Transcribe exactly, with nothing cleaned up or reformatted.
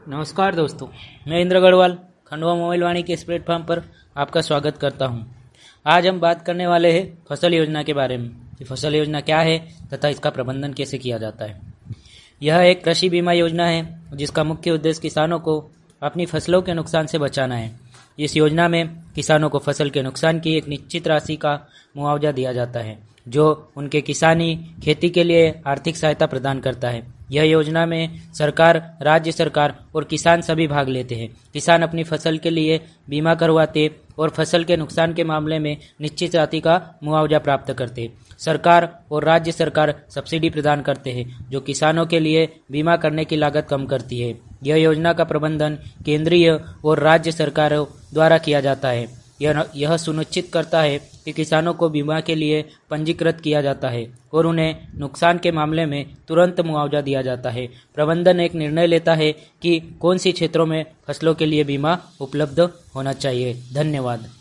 नमस्कार दोस्तों, मैं इंद्र गढ़वाल खंडवा मोबाइल वाणी के इस प्लेटफॉर्म पर आपका स्वागत करता हूं। आज हम बात करने वाले हैं फसल योजना के बारे में कि फसल योजना क्या है तथा इसका प्रबंधन कैसे किया जाता है। यह एक कृषि बीमा योजना है जिसका मुख्य उद्देश्य किसानों को अपनी फसलों के नुकसान से बचाना है। इस योजना में किसानों को फसल के नुकसान की एक निश्चित राशि का मुआवजा दिया जाता है जो उनके किसानी खेती के लिए आर्थिक सहायता प्रदान करता है। यह योजना में सरकार, राज्य सरकार और किसान सभी भाग लेते हैं। किसान अपनी फसल के लिए बीमा करवाते और फसल के नुकसान के मामले में निश्चित राशि का मुआवजा प्राप्त करते। सरकार और राज्य सरकार सब्सिडी प्रदान करते हैं जो किसानों के लिए बीमा करने की लागत कम करती है। यह योजना का प्रबंधन केंद्रीय और राज्य सरकारों द्वारा किया जाता है। यह यह सुनिश्चित करता है कि किसानों को बीमा के लिए पंजीकृत किया जाता है और उन्हें नुकसान के मामले में तुरंत मुआवजा दिया जाता है। प्रबंधन एक निर्णय लेता है कि कौन सी क्षेत्रों में फसलों के लिए बीमा उपलब्ध होना चाहिए। धन्यवाद।